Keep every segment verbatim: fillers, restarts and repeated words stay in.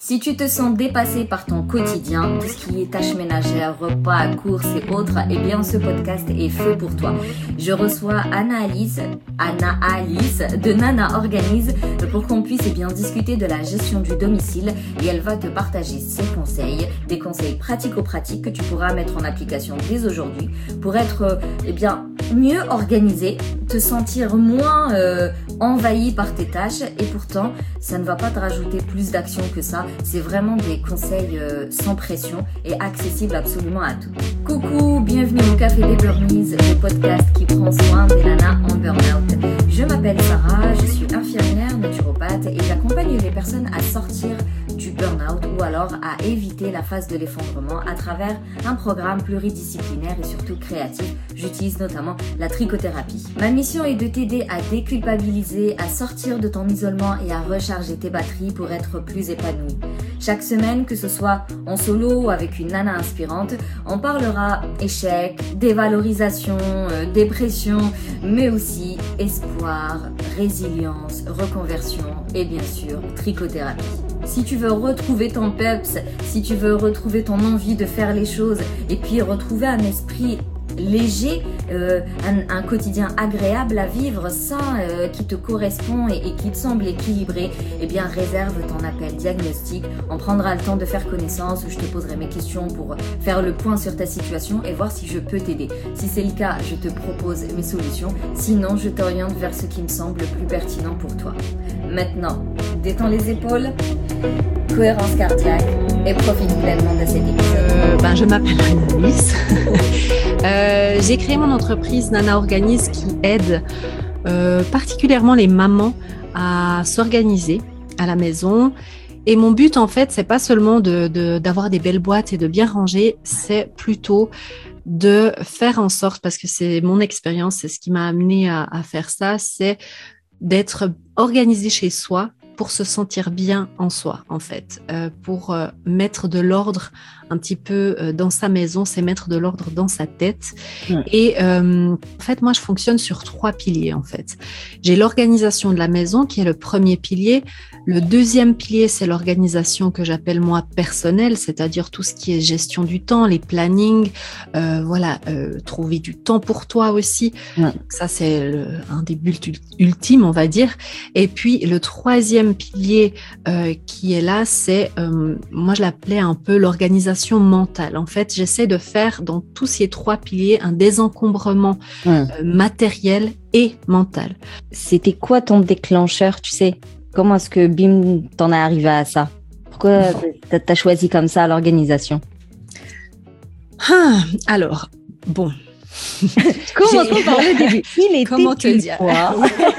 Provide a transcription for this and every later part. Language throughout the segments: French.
Si tu te sens dépassé par ton quotidien, tout ce qui est tâches ménagères, repas, courses et autres, eh bien ce podcast est fait pour toi. Je reçois Anna-Alice, Anna-Alice de Nana Organise pour qu'on puisse eh bien discuter de la gestion du domicile et elle va te partager ses conseils, des conseils pratico-pratiques que tu pourras mettre en application dès aujourd'hui pour être eh bien mieux organisé, te sentir moins euh, envahi par tes tâches et pourtant ça ne va pas te rajouter plus d'action que ça. C'est vraiment des conseils euh, sans pression et accessibles absolument à tous. Coucou, bienvenue au Café des Burnies, le podcast qui prend soin des nanas en burn-out. Je m'appelle Sarah, je suis infirmière naturopathe et j'accompagne les personnes à sortir du burn-out ou alors à éviter la phase de l'effondrement à travers un programme pluridisciplinaire et surtout créatif. J'utilise notamment la trichothérapie. Ma mission est de t'aider à déculpabiliser, à sortir de ton isolement et à recharger tes batteries pour être plus épanoui. Chaque semaine, que ce soit en solo ou avec une nana inspirante, on parlera échec, dévalorisation, euh, dépression, mais aussi espoir, résilience, reconversion et bien sûr trichothérapie. Si tu veux retrouver ton peps, si tu veux retrouver ton envie de faire les choses et puis retrouver un esprit léger, euh, un, un quotidien agréable à vivre, sain, euh, qui te correspond et, et qui te semble équilibré, eh bien réserve ton appel diagnostic. On prendra le temps de faire connaissance où je te poserai mes questions pour faire le point sur ta situation et voir si je peux t'aider. Si c'est le cas, je te propose mes solutions. Sinon, je t'oriente vers ce qui me semble le plus pertinent pour toi. Maintenant, détends les épaules, cohérence cardiaque et profite pleinement de cet épisode. Euh, ben, je m'appelle Anna-Alice. euh, j'ai créé mon entreprise Nana Organise qui aide euh, particulièrement les mamans à s'organiser à la maison. Et mon but, en fait, c'est pas seulement de, de, d'avoir des belles boîtes et de bien ranger, c'est plutôt de faire en sorte, parce que c'est mon expérience, c'est ce qui m'a amené à, à faire ça, c'est d'être organisé chez soi pour se sentir bien en soi, en fait, euh, pour euh, mettre de l'ordre un petit peu euh, dans sa maison, c'est mettre de l'ordre dans sa tête. Ouais. Et euh, en fait, moi, je fonctionne sur trois piliers, en fait. J'ai l'organisation de la maison, qui est le premier pilier. Le deuxième pilier, c'est l'organisation que j'appelle, moi, personnelle, c'est-à-dire tout ce qui est gestion du temps, les plannings, euh, voilà, euh, trouver du temps pour toi aussi. Ouais. Ça, c'est le, un des buts ultimes, on va dire. Et puis, le troisième pilier euh, qui est là, c'est, euh, moi, je l'appelais un peu l'organisation mentale. En fait, j'essaie de faire dans tous ces trois piliers un désencombrement mmh. euh, matériel et mental. C'était quoi ton déclencheur, tu sais? Comment est-ce que bim, t'en es arrivé à ça? Pourquoi t'as, t'as choisi comme ça l'organisation? Ah, alors, bon. Commençons par le début. Il était Comment te une dire fois.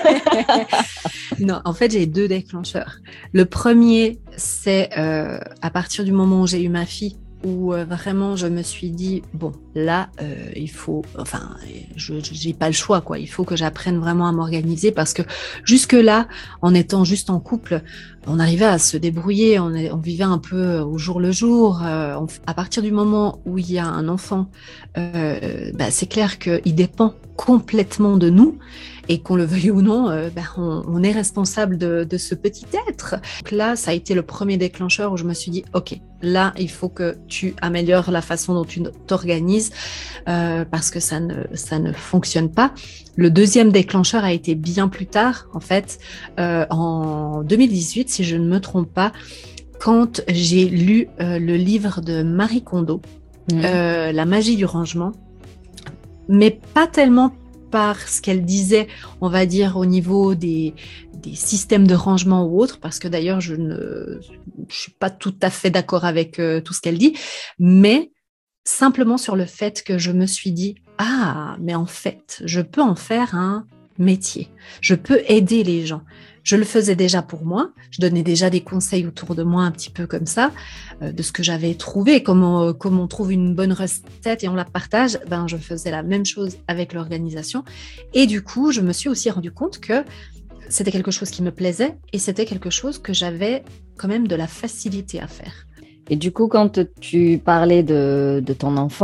Non, en fait, j'ai deux déclencheurs. Le premier, c'est euh, à partir du moment où j'ai eu ma fille, où euh, vraiment je me suis dit bon là euh, il faut enfin je j'ai pas le choix quoi, il faut que j'apprenne vraiment à m'organiser parce que jusque là en étant juste en couple on arrivait à se débrouiller, on, est, on vivait un peu au jour le jour. Euh, on, à partir du moment où il y a un enfant, euh, bah, c'est clair qu'il dépend complètement de nous et qu'on le veuille ou non, euh, bah, on, on est responsable de, de ce petit être. Donc là, ça a été le premier déclencheur où je me suis dit, ok, là, il faut que tu améliores la façon dont tu t'organises euh, parce que ça ne, ça ne fonctionne pas. Le deuxième déclencheur a été bien plus tard, en fait, euh, en deux mille dix-huit, si je ne me trompe pas, quand j'ai lu euh, le livre de Marie Kondo, mmh. euh, La magie du rangement, mais pas tellement par ce qu'elle disait, on va dire, au niveau des, des systèmes de rangement ou autres, parce que d'ailleurs, je ne je suis pas tout à fait d'accord avec euh, tout ce qu'elle dit, mais simplement sur le fait que je me suis dit, ah, mais en fait, je peux en faire un métier. Je peux aider les gens. Je le faisais déjà pour moi. Je donnais déjà des conseils autour de moi un petit peu comme ça, euh, de ce que j'avais trouvé, comment, comment on trouve une bonne recette et on la partage. Ben, je faisais la même chose avec l'organisation. Et du coup, je me suis aussi rendu compte que c'était quelque chose qui me plaisait et c'était quelque chose que j'avais quand même de la facilité à faire. Et du coup, quand tu parlais de, de ton enfant,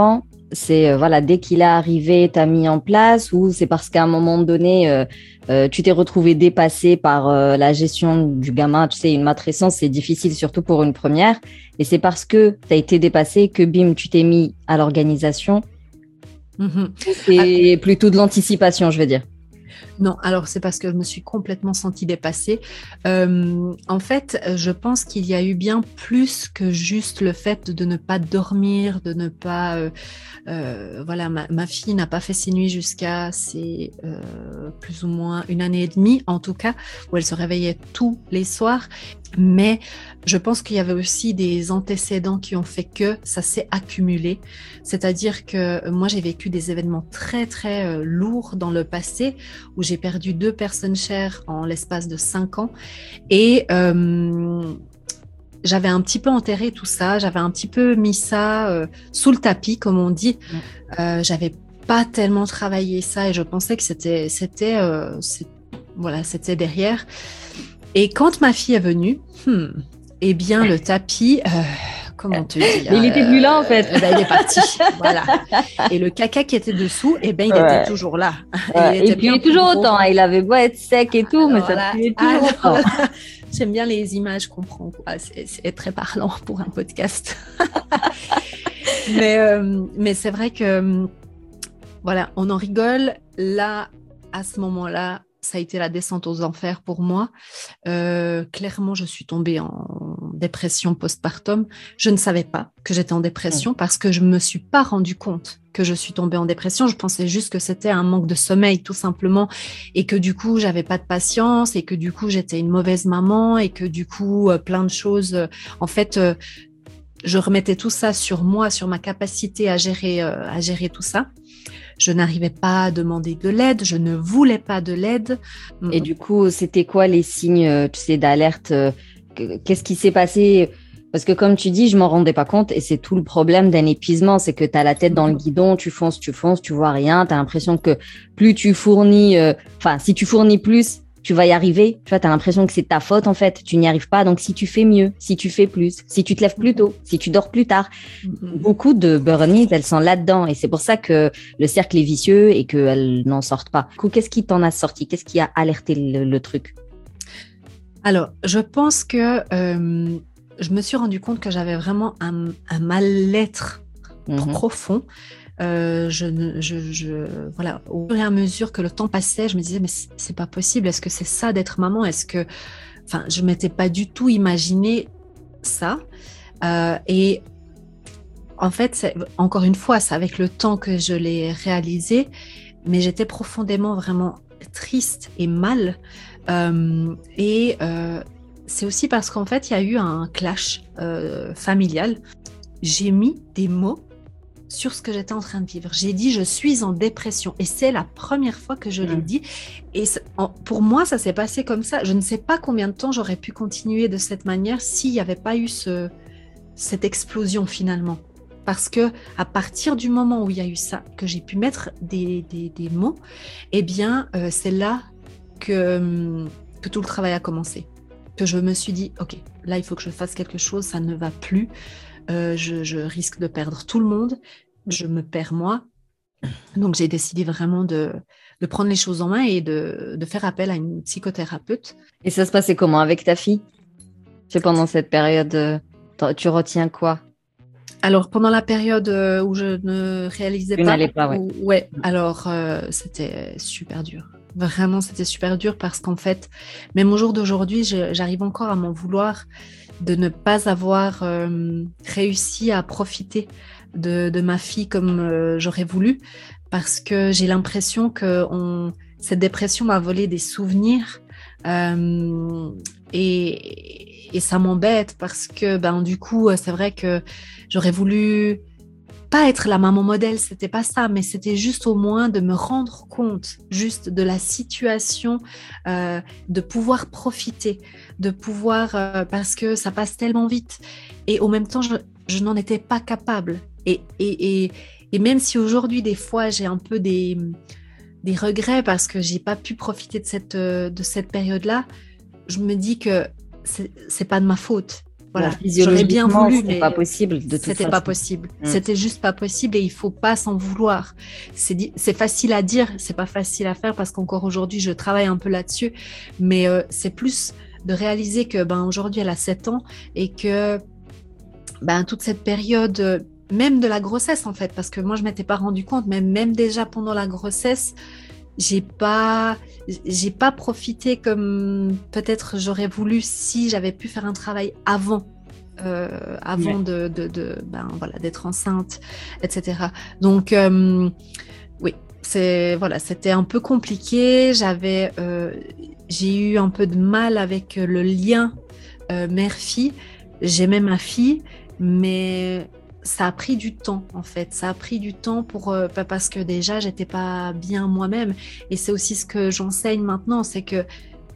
c'est euh, voilà, dès qu'il est arrivé, tu as mis en place, ou c'est parce qu'à un moment donné, euh, euh, tu t'es retrouvé dépassé par euh, la gestion du gamin. Tu sais, une matrescence, c'est difficile, surtout pour une première. Et c'est parce que tu as été dépassé que, bim, tu t'es mis à l'organisation. Mm-hmm. C'est ah, plutôt de l'anticipation, je veux dire. Non, alors c'est parce que je me suis complètement sentie dépassée. Euh, en fait, je pense qu'il y a eu bien plus que juste le fait de ne pas dormir, de ne pas... Euh, euh, voilà, ma, ma fille n'a pas fait ses nuits jusqu'à ses euh, plus ou moins une année et demie, en tout cas, où elle se réveillait tous les soirs. Mais je pense qu'il y avait aussi des antécédents qui ont fait que ça s'est accumulé. C'est-à-dire que moi, j'ai vécu des événements très, très euh, lourds dans le passé où j'ai perdu deux personnes chères en l'espace de cinq ans. Et euh, j'avais un petit peu enterré tout ça. J'avais un petit peu mis ça euh, sous le tapis, comme on dit. Euh, j'avais pas tellement travaillé ça et je pensais que c'était, c'était, euh, c'est, voilà, c'était derrière. Et quand ma fille est venue, hmm, eh bien, le tapis, euh, comment te dire, mais il était plus là, en fait. Euh, ben, il est parti, voilà. Et le caca qui était dessous, eh ben, il ouais. était toujours là. Ouais. Et, il et puis, il est toujours gros. Autant. Il avait beau être sec et tout, alors, mais ça là, puait toujours autant. Là, j'aime bien les images qu'on prend. Quoi. C'est, c'est très parlant pour un podcast. mais, euh, mais c'est vrai que, voilà, on en rigole. Là, à ce moment-là, ça a été la descente aux enfers pour moi. Euh, clairement, je suis tombée en dépression postpartum. Je ne savais pas que j'étais en dépression mmh. parce que je ne me suis pas rendu compte que je suis tombée en dépression. Je pensais juste que c'était un manque de sommeil, tout simplement, et que du coup, j'avais pas de patience, et que du coup, j'étais une mauvaise maman, et que du coup, euh, plein de choses... Euh, en fait, euh, je remettais tout ça sur moi, sur ma capacité à gérer, euh, à gérer tout ça. Je n'arrivais pas à demander de l'aide, je ne voulais pas de l'aide. Et du coup, c'était quoi les signes, tu sais, d'alerte? Qu'est-ce qui s'est passé? Parce que comme tu dis, je m'en rendais pas compte et c'est tout le problème d'un épuisement, c'est que tu as la tête dans le guidon, tu fonces, tu fonces, tu vois rien, tu as l'impression que plus tu fournis, enfin, euh, si tu fournis plus, tu vas y arriver. Tu vois, tu as l'impression que c'est ta faute, en fait. Tu n'y arrives pas. Donc, si tu fais mieux, si tu fais plus, si tu te lèves plus tôt, si tu dors plus tard, mm-hmm. beaucoup de burn-out, elles sont là-dedans. Et c'est pour ça que le cercle est vicieux et qu'elles n'en sortent pas. Du coup, qu'est-ce qui t'en a sorti? Qu'est-ce qui a alerté le, le truc? Alors, je pense que euh, je me suis rendu compte que j'avais vraiment un, un mal-être mm-hmm. profond. Euh, je, je, je, voilà, au fur et à mesure que le temps passait, je me disais, mais c'est, c'est pas possible. Est-ce que c'est ça d'être maman? Est-ce que, enfin, je m'étais pas du tout imaginé ça. Euh, et en fait, c'est, encore une fois, c'est avec le temps que je l'ai réalisé, mais j'étais profondément vraiment triste et mal. Euh, et euh, c'est aussi parce qu'en fait, il y a eu un clash euh, familial. J'ai mis des mots sur ce que j'étais en train de vivre. J'ai dit, je suis en dépression. Et c'est la première fois que je l'ai mmh. dit. Et en, pour moi, ça s'est passé comme ça. Je ne sais pas combien de temps j'aurais pu continuer de cette manière s'il n'y avait pas eu ce, cette explosion finalement. Parce que à partir du moment où il y a eu ça, que j'ai pu mettre des, des, des mots, eh bien, euh, c'est là que, que tout le travail a commencé. Que je me suis dit, OK, là, il faut que je fasse quelque chose, ça ne va plus. Euh, je, je risque de perdre tout le monde, je me perds moi. Donc, j'ai décidé vraiment de, de prendre les choses en main et de, de faire appel à une psychothérapeute. Et ça se passait comment avec ta fille? C'est pendant cette période, tu retiens quoi? Alors, pendant la période où je ne réalisais tu pas... n'allais pas, ouais. Où, ouais, alors euh, c'était super dur. Vraiment, c'était super dur parce qu'en fait, même au jour d'aujourd'hui, je, j'arrive encore à m'en vouloir de ne pas avoir euh, réussi à profiter de, de ma fille comme euh, j'aurais voulu, parce que j'ai l'impression que on, cette dépression m'a volé des souvenirs euh, et, et ça m'embête parce que ben, du coup, c'est vrai que j'aurais voulu pas être la maman modèle, c'était pas ça, mais c'était juste au moins de me rendre compte juste de la situation, euh, de pouvoir profiter, de pouvoir, euh, parce que ça passe tellement vite. Et au même temps, je, je n'en étais pas capable. Et, et, et, et même si aujourd'hui, des fois, j'ai un peu des, des regrets parce que j'ai pas pu profiter de cette, de cette période-là, je me dis que c'est, c'est pas de ma faute. voilà, Bon, j'aurais bien voulu, c'était mais pas possible de toute c'était façon. pas possible. Mm. C'était juste pas possible et il faut pas s'en vouloir. C'est, di- c'est facile à dire, c'est pas facile à faire parce qu'encore aujourd'hui, je travaille un peu là-dessus, mais euh, c'est plus de réaliser que ben aujourd'hui, elle a sept ans et que ben toute cette période, euh, même de la grossesse en fait, parce que moi je m'étais pas rendu compte, mais même déjà pendant la grossesse, j'ai pas, j'ai pas profité comme peut-être j'aurais voulu si j'avais pu faire un travail avant, euh, avant Ouais. de, de, de ben voilà, d'être enceinte, et cetera. Donc euh, oui, c'est voilà, c'était un peu compliqué. J'avais, euh, j'ai eu un peu de mal avec le lien euh, mère-fille. J'aimais ma fille, mais ça a pris du temps en fait. Ça a pris du temps pour euh, pas- parce que déjà j'étais pas bien moi-même. Et c'est aussi ce que j'enseigne maintenant, c'est que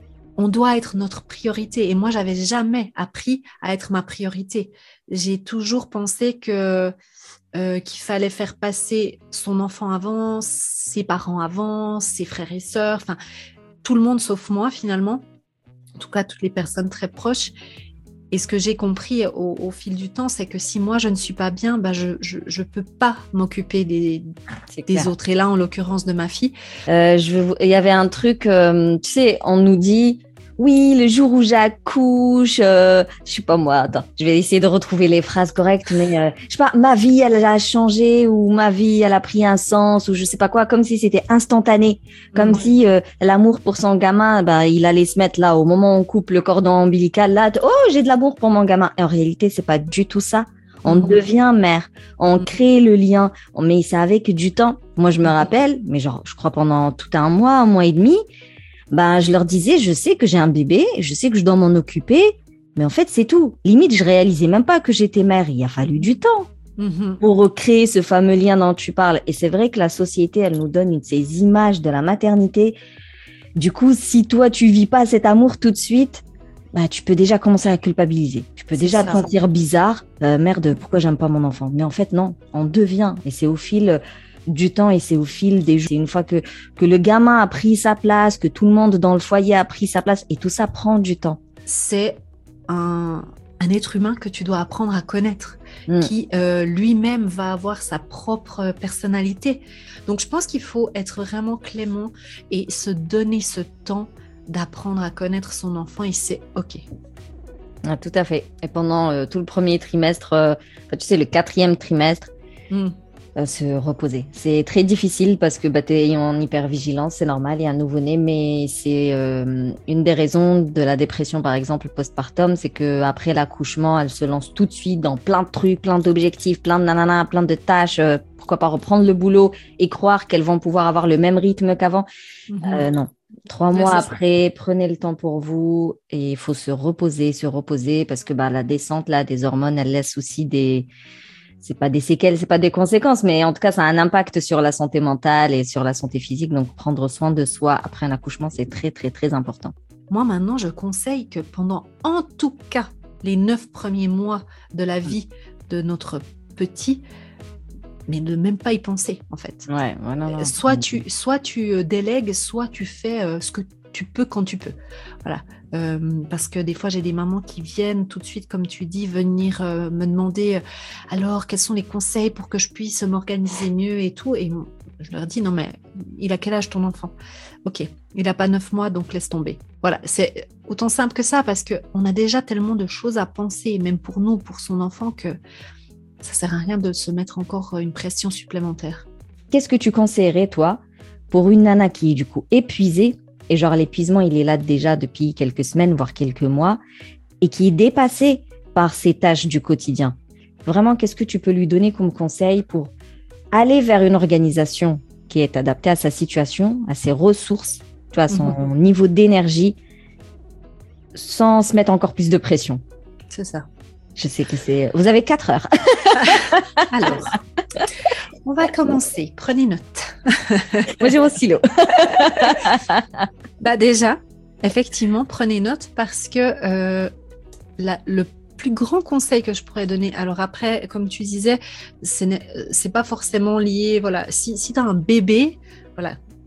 on doit être notre priorité. Et moi, j'avais jamais appris à être ma priorité. J'ai toujours pensé que euh, qu'il fallait faire passer son enfant avant, ses parents avant, ses frères et sœurs, enfin tout le monde sauf moi finalement. En tout cas, toutes les personnes très proches. Et ce que j'ai compris au, au fil du temps, c'est que si moi je ne suis pas bien, bah je je, je peux pas m'occuper des, C'est des clair. autres. Et là, en l'occurrence de ma fille, Euh, je veux- il y avait un truc, euh, tu sais, on nous dit, oui, le jour où j'accouche, euh, je sais pas moi, attends, je vais essayer de retrouver les phrases correctes, mais euh, je sais pas, ma vie, elle a changé, ou ma vie, elle a pris un sens, ou je sais pas quoi, comme si c'était instantané, comme Mhm. si euh, l'amour pour son gamin, bah, il allait se mettre là, au moment où on coupe le cordon ombilical, là, t- oh, j'ai de l'amour pour mon gamin. Et en réalité, c'est pas du tout ça. On Mhm. devient mère, on Mhm. crée le lien, mais c'est avec du temps. Moi, je me rappelle, mais genre, je crois pendant tout un mois, un mois et demi, ben, je leur disais, je sais que j'ai un bébé, je sais que je dois m'en occuper, mais en fait, c'est tout. Limite, je réalisais même pas que j'étais mère. Il a fallu du temps Mhm. pour créer ce fameux lien dont tu parles. Et c'est vrai que la société, elle nous donne une de ces images de la maternité. Du coup, si toi, tu vis pas cet amour tout de suite, bah, tu peux déjà commencer à culpabiliser. Tu peux C'est déjà te ça. sentir bizarre. Euh, merde, pourquoi j'aime pas mon enfant? Mais en fait, non, on devient. Et c'est au fil du temps et c'est au fil des jours. C'est une fois que, que le gamin a pris sa place, que tout le monde dans le foyer a pris sa place, et tout ça prend du temps. C'est un, un être humain que tu dois apprendre à connaître, Mm. qui euh, lui-même va avoir sa propre personnalité. Donc je pense qu'il faut être vraiment clément et se donner ce temps d'apprendre à connaître son enfant et c'est OK. Ah, tout à fait. Et pendant euh, tout le premier trimestre, euh, enfin, tu sais, le quatrième trimestre, Mm. euh, se reposer. C'est très difficile parce que bah, tu es en hypervigilance, c'est normal, il y a un nouveau-né, mais c'est euh, une des raisons de la dépression, par exemple, postpartum, c'est qu'après l'accouchement, elle se lance tout de suite dans plein de trucs, plein d'objectifs, plein de nanana, plein de tâches, euh, pourquoi pas reprendre le boulot et croire qu'elles vont pouvoir avoir le même rythme qu'avant. Mhm. Euh, non. Trois Ouais, mois c'est ça. après, prenez le temps pour vous et il faut se reposer, se reposer parce que bah, la descente là, des hormones, elle laisse aussi des... C'est pas des séquelles, c'est pas des conséquences, mais en tout cas, ça a un impact sur la santé mentale et sur la santé physique. Donc, prendre soin de soi après un accouchement, c'est très, très, très important. Moi, maintenant, je conseille que pendant, en tout cas, les neuf premiers mois de la vie de notre petit, mais ne même pas y penser, en fait. Ouais, ouais, non, non. Soit tu, soit tu euh, délègues, soit tu fais euh, ce que tu peux quand tu peux. Voilà. Euh, parce que des fois, j'ai des mamans qui viennent tout de suite, comme tu dis, venir euh, me demander euh, alors quels sont les conseils pour que je puisse m'organiser mieux et tout. Et je leur dis non, mais il a quel âge ton enfant? Ok, il n'a pas neuf mois, donc laisse tomber. Voilà, c'est autant simple que ça parce qu'on a déjà tellement de choses à penser, même pour nous, pour son enfant, que ça sert à rien de se mettre encore une pression supplémentaire. Qu'est-ce que tu conseillerais, toi, pour une nana qui est du coup épuisée, et genre l'épuisement, il est là déjà depuis quelques semaines, voire quelques mois, et qui est dépassée par ces tâches du quotidien? Vraiment, qu'est-ce que tu peux lui donner comme conseil pour aller vers une organisation qui est adaptée à sa situation, à ses ressources, tu vois, à son Mhm. niveau d'énergie, sans se mettre encore plus de pression? C'est ça. Je sais que c'est... Vous avez quatre heures. Alors, on va commencer. Prenez note. Moi, j'ai mon stylo. Bah déjà, effectivement, prenez note parce que euh, la- le plus grand conseil que je pourrais donner, alors après, comme tu disais, ce n'est c'est pas forcément lié, voilà, si, si tu as un bébé, voilà,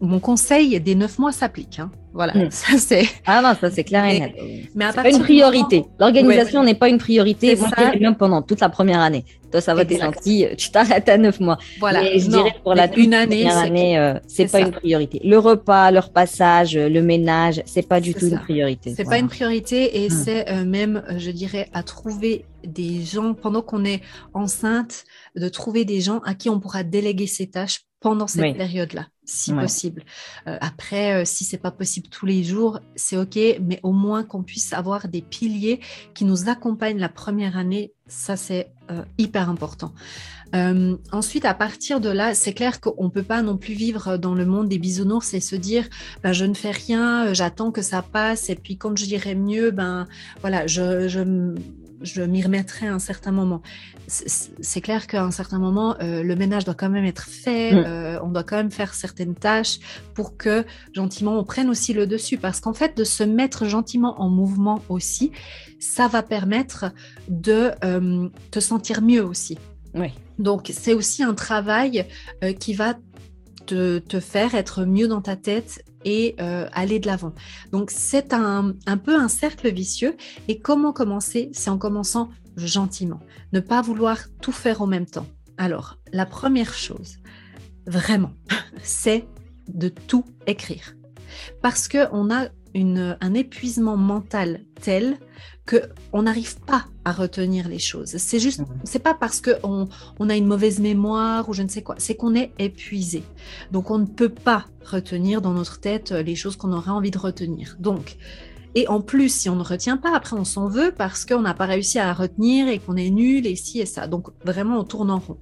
mon conseil des neuf mois s'applique. Hein. Voilà, mmh. ça c'est. Ah non, ça c'est clair et net. Mais à c'est pas une priorité. Moment... L'organisation ouais, n'est pas une priorité. Moi, je dirais même pendant toute la première année. Toi, ça va, t'es gentil, tu t'arrêtes à neuf mois. Voilà. Mais je non, dirais pour la une année, première c'est, année, euh, c'est, c'est pas ça. Une priorité. Le repas, le repassage, le ménage, c'est pas du c'est tout ça. Une priorité. C'est voilà. Pas une priorité et mmh. c'est euh, même, je dirais, à trouver des gens pendant qu'on est enceinte, de trouver des gens à qui on pourra déléguer ces tâches pendant cette oui. Période-là, si ouais. Possible. Euh, après, euh, si c'est pas possible tous les jours, c'est ok, mais au moins qu'on puisse avoir des piliers qui nous accompagnent la première année, ça c'est euh, hyper important. Euh, ensuite, à partir de là, c'est clair qu'on ne peut pas non plus vivre dans le monde des bisounours et se dire ben, je ne fais rien, j'attends que ça passe et puis quand je dirai mieux, ben voilà, je, je, je m'y remettrai à un certain moment. C'est, c'est clair qu'à un certain moment, euh, le ménage doit quand même être fait, mmh. euh, on doit quand même faire certaines tâches pour que gentiment on prenne aussi le dessus parce qu'en fait, de se mettre gentiment en mouvement aussi, ça va permettre de euh, te sentir mieux aussi. Oui. Donc, c'est aussi un travail euh, qui va te, te faire être mieux dans ta tête et euh, aller de l'avant. Donc, c'est un, un peu un cercle vicieux. Et comment commencer ? C'est en commençant gentiment. Ne pas vouloir tout faire en même temps. Alors, la première chose, vraiment, c'est de tout écrire. Parce qu'on a une, un épuisement mental tel qu'on n'arrive pas à retenir les choses. C'est juste, c'est pas parce qu'on on a une mauvaise mémoire ou je ne sais quoi, c'est qu'on est épuisé. Donc, on ne peut pas retenir dans notre tête les choses qu'on aurait envie de retenir. Donc, et en plus, si on ne retient pas, après, on s'en veut parce qu'on n'a pas réussi à retenir et qu'on est nul et ci et ça. Donc, vraiment, on tourne en rond.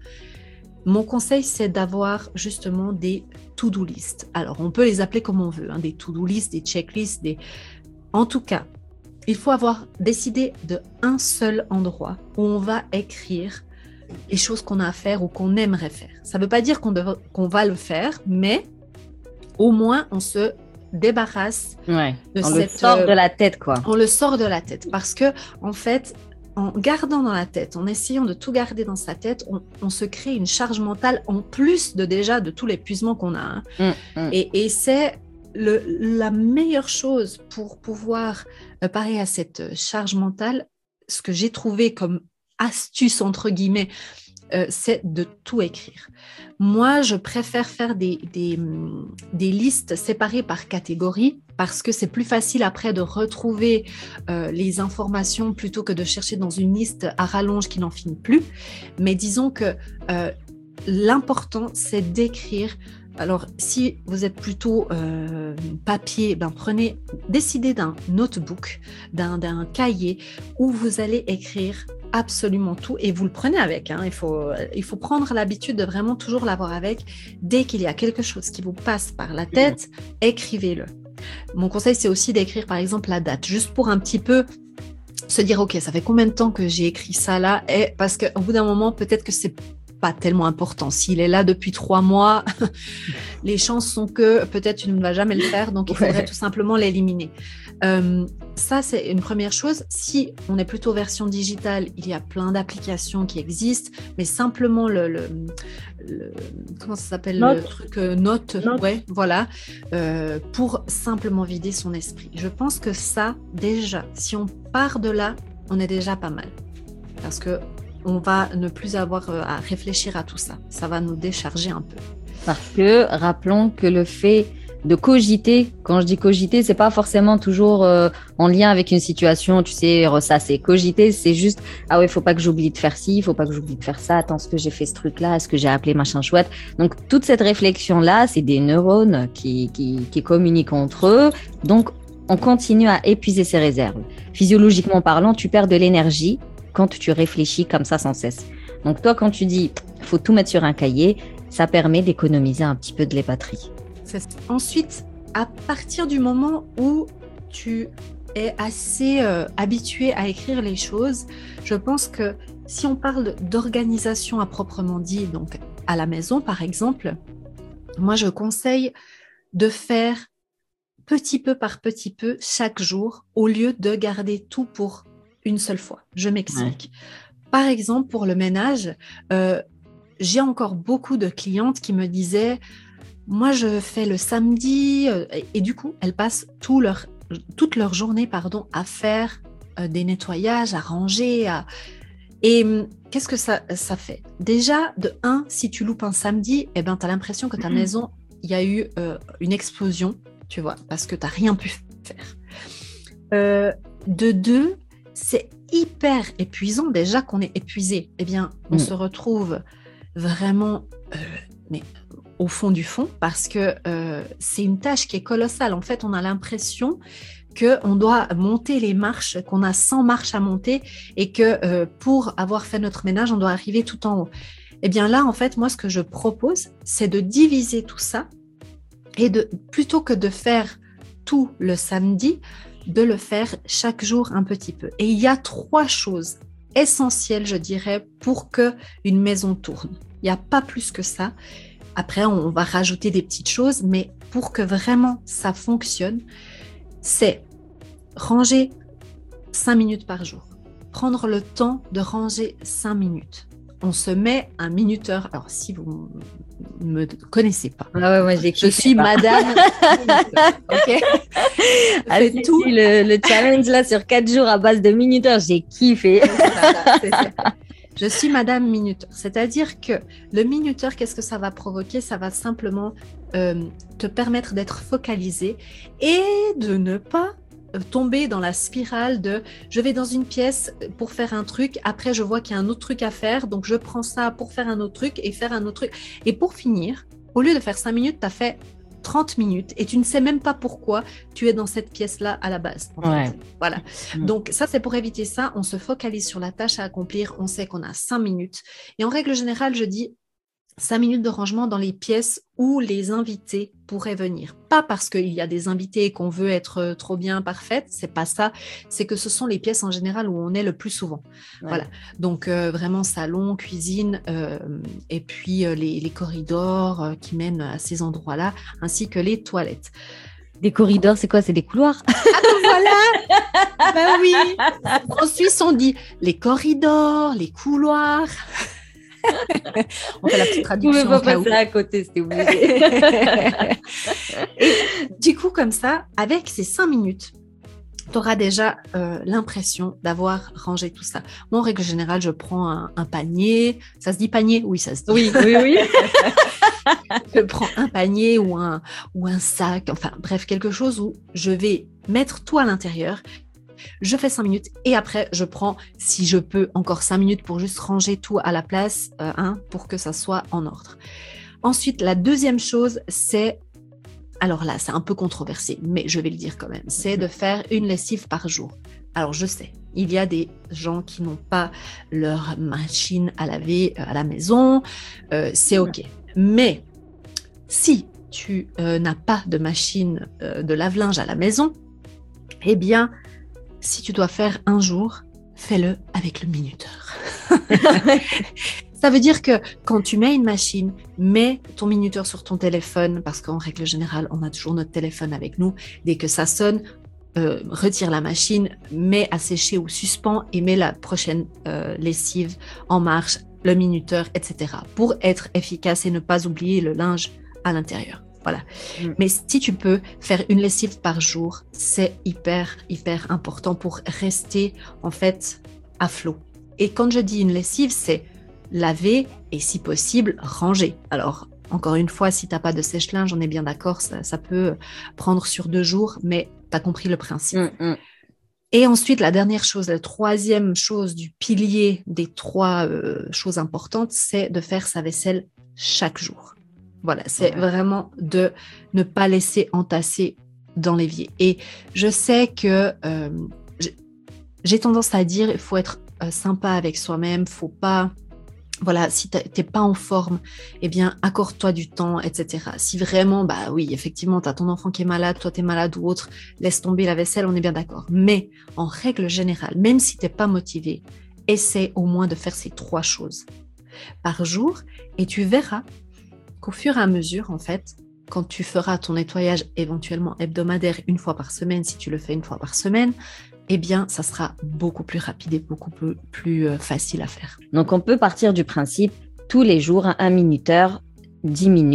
Mon conseil, c'est d'avoir justement des to-do list. Alors, on peut les appeler comme on veut, hein, des to-do list, des checklists, des... En tout cas, il faut avoir décidé d'un seul endroit où on va écrire les choses qu'on a à faire ou qu'on aimerait faire. Ça ne veut pas dire qu'on, dev... qu'on va le faire, mais au moins, on se débarrasse ouais, de on cette... On le sort de la tête, quoi. On le sort de la tête parce que, en fait... En gardant dans la tête, en essayant de tout garder dans sa tête, on, on se crée une charge mentale en plus de déjà de tout l'épuisement qu'on a. Hein. Mmh, mmh. Et, et c'est le, la meilleure chose pour pouvoir euh, parer à cette charge mentale. Ce que j'ai trouvé comme astuce, entre guillemets, euh, c'est de tout écrire. Moi, je préfère faire des, des, des listes séparées par catégorie parce que c'est plus facile après de retrouver euh, les informations plutôt que de chercher dans une liste à rallonge qui n'en finit plus. Mais disons que euh, l'important, c'est d'écrire. Alors, si vous êtes plutôt euh, papier, ben prenez, décidez d'un notebook, d'un, d'un cahier où vous allez écrire absolument tout et vous le prenez avec. Hein. Il faut, il faut prendre l'habitude de vraiment toujours l'avoir avec. Dès qu'il y a quelque chose qui vous passe par la tête, écrivez-le. Mon conseil, c'est aussi d'écrire, par exemple, la date, juste pour un petit peu se dire, OK, ça fait combien de temps que j'ai écrit ça là ? Et parce qu'au bout d'un moment, peut-être que c'est pas tellement important. S'il est là depuis trois mois, les chances sont que peut-être tu ne vas jamais le faire, donc il faudrait ouais. tout simplement l'éliminer. Euh, ça, c'est une première chose. Si on est plutôt version digitale, il y a plein d'applications qui existent, mais simplement le, le, le comment ça s'appelle Note. le truc euh, note, note, ouais, voilà, euh, pour simplement vider son esprit. Je pense que ça, déjà, si on part de là, on est déjà pas mal, parce que on va ne plus avoir à réfléchir à tout ça. Ça va nous décharger un peu. Parce que, rappelons que le fait de cogiter, quand je dis cogiter, c'est pas forcément toujours euh, en lien avec une situation, tu sais, ressasser. Cogiter, c'est juste, ah ouais, faut pas que j'oublie de faire ci, faut pas que j'oublie de faire ça, attends, est-ce que j'ai fait ce truc-là, est-ce que j'ai appelé machin chouette. Donc, toute cette réflexion-là, c'est des neurones qui, qui, qui communiquent entre eux. Donc, on continue à épuiser ses réserves. Physiologiquement parlant, tu perds de l'énergie quand tu réfléchis comme ça sans cesse. Donc toi, quand tu dis « faut tout mettre sur un cahier », ça permet d'économiser un petit peu de les batteries. Ensuite, à partir du moment où tu es assez euh, habitué à écrire les choses, je pense que si on parle d'organisation à proprement dit, donc à la maison par exemple, moi je conseille de faire petit peu par petit peu chaque jour au lieu de garder tout pour une seule fois. Je m'explique. Ouais. Par exemple, pour le ménage, euh, j'ai encore beaucoup de clientes qui me disaient « moi, je fais le samedi euh, et, et du coup, elles passent tout leur, toute leur journée pardon, à faire euh, des nettoyages, à ranger. À... Et hum, qu'est-ce que ça, ça fait? Déjà, de un, si tu loupes un samedi, eh ben, tu as l'impression que ta maison, il y a eu euh, une explosion, tu vois, parce que tu n'as rien pu faire. Euh, de deux, c'est hyper épuisant. Déjà qu'on est épuisé, eh bien, on mmh. se retrouve vraiment euh, mais, au fond du fond parce que euh, c'est une tâche qui est colossale. En fait, on a l'impression qu'on doit monter les marches, qu'on a cent marches à monter et que euh, pour avoir fait notre ménage, on doit arriver tout en haut. Eh bien là, en fait, moi, ce que je propose, c'est de diviser tout ça et de, plutôt que de faire tout le samedi, de le faire chaque jour un petit peu. Et il y a trois choses essentielles, je dirais, pour qu'une maison tourne. Il n'y a pas plus que ça. Après, on va rajouter des petites choses, mais pour que vraiment ça fonctionne, c'est ranger cinq minutes par jour. Prendre le temps de ranger cinq minutes. On se met un minuteur. Alors, si vous ne me connaissez pas, ah ouais, moi, j'ai je suis pas. Madame. Ok. Ah, c'est tout. Si, le, le challenge là sur quatre jours à base de minuteurs, j'ai kiffé. C'est ça. Je suis Madame Minuteur. C'est-à-dire que le minuteur, qu'est-ce que ça va provoquer? Ça va simplement euh, te permettre d'être focalisé et de ne pas tomber dans la spirale de je vais dans une pièce pour faire un truc, après je vois qu'il y a un autre truc à faire, donc je prends ça pour faire un autre truc et faire un autre truc. Et pour finir, au lieu de faire cinq minutes, tu as fait trente minutes et tu ne sais même pas pourquoi tu es dans cette pièce-là à la base. En ouais. fait. Voilà. Mmh. Donc ça, c'est pour éviter ça. On se focalise sur la tâche à accomplir. On sait qu'on a cinq minutes. Et en règle générale, je dis cinq minutes de rangement dans les pièces où les invités pourraient venir. Pas parce qu'il y a des invités et qu'on veut être trop bien parfaite, c'est pas ça. C'est que ce sont les pièces en général où on est le plus souvent. Ouais. Voilà. Donc euh, vraiment salon, cuisine euh, et puis euh, les, les corridors euh, qui mènent à ces endroits-là, ainsi que les toilettes. Des corridors, c'est quoi? C'est des couloirs? Ah ben voilà. Ben oui. En Suisse, on dit les corridors, les couloirs. On fait la petite traduction. Vous ne pouvez pas passer à côté, c'était obligé. Et du coup, comme ça, avec ces cinq minutes, tu auras déjà euh, l'impression d'avoir rangé tout ça. Moi, en règle générale, je prends un, un panier. Ça se dit panier? Oui, ça se dit. Oui, oui, oui. Je prends un panier ou un, ou un sac, enfin bref, quelque chose où je vais mettre tout à l'intérieur. Je fais cinq minutes et après, je prends, si je peux, encore cinq minutes pour juste ranger tout à la place, euh, hein, pour que ça soit en ordre. Ensuite, la deuxième chose, c'est, alors là, c'est un peu controversé, mais je vais le dire quand même, c'est de faire une lessive par jour. Alors, je sais, il y a des gens qui n'ont pas leur machine à laver euh, à la maison, euh, c'est OK. Mais si tu euh, n'as pas de machine euh, de lave-linge à la maison, eh bien, si tu dois faire un jour, fais-le avec le minuteur. Ça veut dire que quand tu mets une machine, mets ton minuteur sur ton téléphone, parce qu'en règle générale, on a toujours notre téléphone avec nous. Dès que ça sonne, euh, retire la machine, mets à sécher ou suspends et mets la prochaine euh, lessive en marche, le minuteur, et cetera. Pour être efficace et ne pas oublier le linge à l'intérieur. Voilà. Mmh. Mais si tu peux faire une lessive par jour, c'est hyper, hyper important pour rester en fait à flot. Et quand je dis une lessive, c'est laver et si possible, ranger. Alors, encore une fois, si tu n'as pas de sèche-linge, on est bien d'accord, ça, ça peut prendre sur deux jours, mais tu as compris le principe. Mmh. Et ensuite, la dernière chose, la troisième chose du pilier des trois euh, choses importantes, c'est de faire sa vaisselle chaque jour. Voilà, c'est ouais. vraiment de ne pas laisser entasser dans l'évier. Et je sais que euh, j'ai tendance à dire, il faut être euh, sympa avec soi-même, faut pas, voilà, si t'es pas en forme, eh bien, accorde-toi du temps, et cetera. Si vraiment, bah oui, effectivement, t'as ton enfant qui est malade, toi t'es malade ou autre, laisse tomber la vaisselle, on est bien d'accord. Mais en règle générale, même si t'es pas motivé, essaie au moins de faire ces trois choses par jour et tu verras qu'au fur et à mesure, en fait, quand tu feras ton nettoyage éventuellement hebdomadaire une fois par semaine, si tu le fais une fois par semaine, eh bien, ça sera beaucoup plus rapide et beaucoup plus, plus euh, facile à faire. Donc, on peut partir du principe, tous les jours, un minuteur, dix minutes,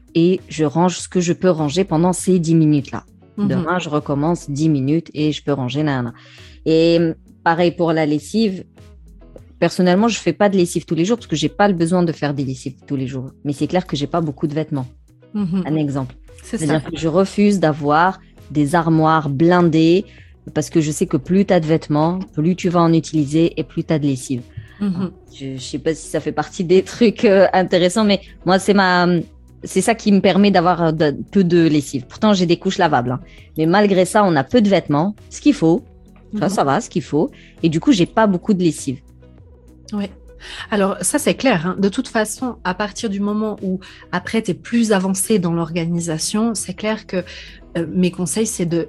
et je range ce que je peux ranger pendant ces dix minutes-là. Mhm. Demain, je recommence dix minutes et je peux ranger. Nanana. Et pareil pour la lessive. Personnellement, je ne fais pas de lessive tous les jours parce que je n'ai pas le besoin de faire des lessives tous les jours. Mais c'est clair que je n'ai pas beaucoup de vêtements. Mhm. Un exemple. C'est C'est-à-dire ça. que je refuse d'avoir des armoires blindées parce que je sais que plus tu as de vêtements, plus tu vas en utiliser et plus tu as de lessive. Mhm. Je ne sais pas si ça fait partie des trucs euh, intéressants, mais moi, c'est ma... c'est ça qui me permet d'avoir de, peu de lessive. Pourtant, j'ai des couches lavables. Hein. Mais malgré ça, on a peu de vêtements, ce qu'il faut. Ça, Mhm. ça va, ce qu'il faut. Et du coup, j'ai pas beaucoup de lessive. Oui. Alors ça c'est clair, hein. De toute façon, à partir du moment où après tu es plus avancé dans l'organisation, c'est clair que euh, mes conseils c'est de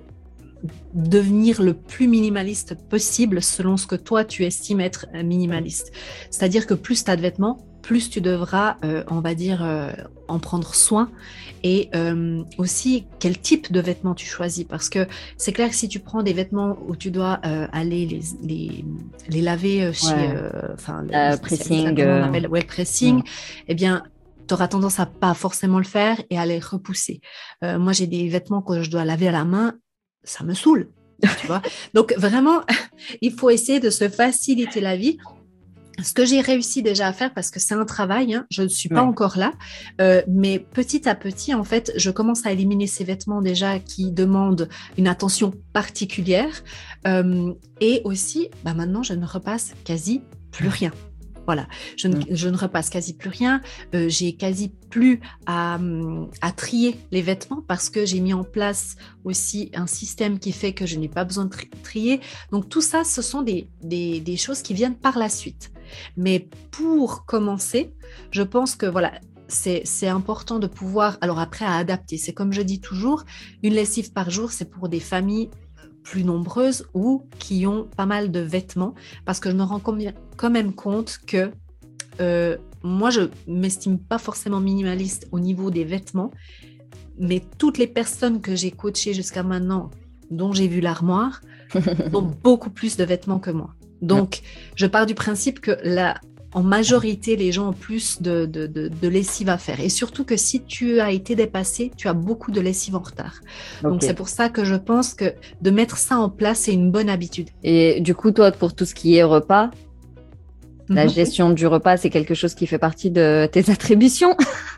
devenir le plus minimaliste possible selon ce que toi tu estimes être minimaliste. C'est-à-dire que plus tu as de vêtements, plus tu devras, euh, on va dire, euh, en prendre soin et euh, aussi quel type de vêtements tu choisis. Parce que c'est clair que si tu prends des vêtements où tu dois euh, aller les, les, les laver chez... Ouais. Euh, enfin, Euh, le pressing, comment on euh, appelle, ouais, le pressing, mm. eh bien, tu auras tendance à pas forcément le faire et à les repousser. Euh, moi, j'ai des vêtements que je dois laver à la main, ça me saoule. Tu vois. Donc vraiment, il faut essayer de se faciliter la vie. Ce que j'ai réussi déjà à faire, parce que c'est un travail, hein, je ne suis pas Ouais. encore là, euh, mais petit à petit, en fait, je commence à éliminer ces vêtements déjà qui demandent une attention particulière. Euh, et aussi, bah maintenant, je ne repasse quasi plus rien. Voilà, je ne, Mm. je ne repasse quasi plus rien. Euh, j'ai quasi plus à, à trier les vêtements parce que j'ai mis en place aussi un système qui fait que je n'ai pas besoin de tri- trier. Donc tout ça, ce sont des, des, des choses qui viennent par la suite. Mais pour commencer, je pense que voilà, c'est, c'est important de pouvoir, alors après à adapter. C'est comme je dis toujours, une lessive par jour, c'est pour des familles plus nombreuses ou qui ont pas mal de vêtements, parce que je me rends quand même compte que euh, moi, je m'estime pas forcément minimaliste au niveau des vêtements, mais toutes les personnes que j'ai coachées jusqu'à maintenant, dont j'ai vu l'armoire, ont beaucoup plus de vêtements que moi. Donc, je pars du principe que la en majorité, les gens ont plus de, de, de, de lessive à faire. Et surtout que si tu as été dépassé, tu as beaucoup de lessive en retard. Okay. Donc, c'est pour ça que je pense que de mettre ça en place, c'est une bonne habitude. Et du coup, toi, pour tout ce qui est repas, mm-hmm. la gestion du repas, c'est quelque chose qui fait partie de tes attributions?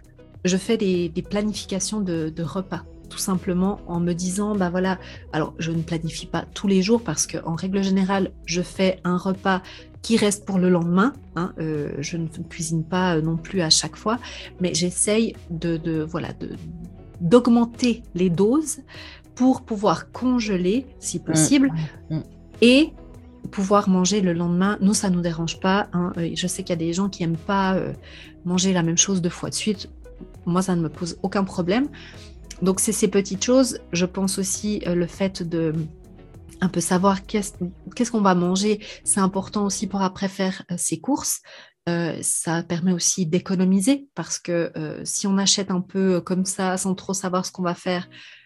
Je fais des, des planifications de, de repas. Tout simplement en me disant, bah voilà, alors je ne planifie pas tous les jours parce qu'en règle générale, je fais un repas qui reste pour le lendemain. Hein, euh, je ne cuisine pas non plus à chaque fois, mais j'essaye de, de, voilà, de, d'augmenter les doses pour pouvoir congeler, si possible, mmh. Mmh. et pouvoir manger le lendemain. Nous, ça ne nous dérange pas. Hein. Je sais qu'il y a des gens qui n'aiment pas euh, manger la même chose deux fois de suite. Moi, ça ne me pose aucun problème. Donc, c'est ces petites choses. Je pense aussi euh, le fait de un peu savoir qu'est-ce, qu'est-ce qu'on va manger. C'est important aussi pour après faire euh, ses courses. Euh, ça permet aussi d'économiser parce que euh, si on achète un peu comme ça sans trop savoir ce qu'on va faire,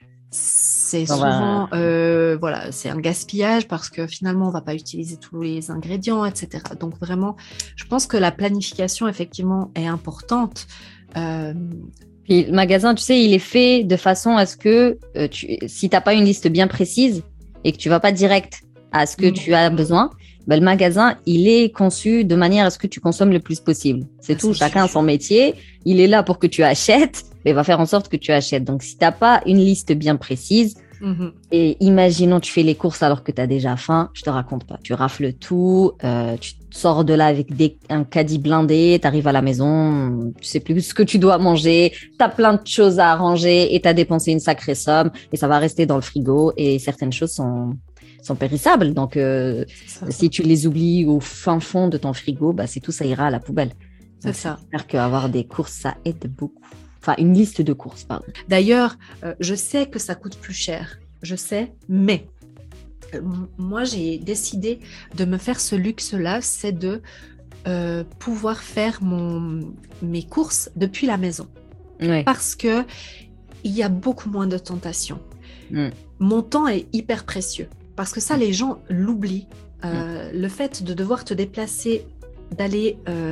c'est on souvent va... euh, voilà, c'est un gaspillage parce que finalement on va pas utiliser tous les ingrédients, et cetera. Donc vraiment, je pense que la planification effectivement est importante. Euh, Puis le magasin, tu sais, il est fait de façon à ce que euh, tu, si t'as pas une liste bien précise et que tu vas pas direct à ce que mmh. tu as besoin, ben, le magasin, il est conçu de manière à ce que tu consommes le plus possible. C'est ah, tout. C'est Chacun a son métier. Il est là pour que tu achètes, mais il va faire en sorte que tu achètes. Donc, si t'as pas une liste bien précise, mmh. et imaginons tu fais les courses alors que tu as déjà faim, je te raconte pas. Tu rafles tout, euh, tu sors de là avec des, un caddie blindé, tu arrives à la maison, tu sais plus ce que tu dois manger, tu as plein de choses à arranger et tu as dépensé une sacrée somme et ça va rester dans le frigo et certaines choses sont, sont périssables. Donc, euh, ça, si tu les oublies au fin fond de ton frigo, bah, c'est tout, ça ira à la poubelle. C'est Donc, ça. J'espère qu'avoir des courses, ça aide beaucoup. Enfin, une liste de courses, pardon. D'ailleurs, euh, je sais que ça coûte plus cher, je sais, mais euh, moi, j'ai décidé de me faire ce luxe-là, c'est de euh, pouvoir faire mon, mes courses depuis la maison. Ouais. Parce qu'il y a beaucoup moins de tentations. Mm. Mon temps est hyper précieux. Parce que ça, mm. les gens l'oublient. Euh, mm. Le fait de devoir te déplacer, d'aller... Euh,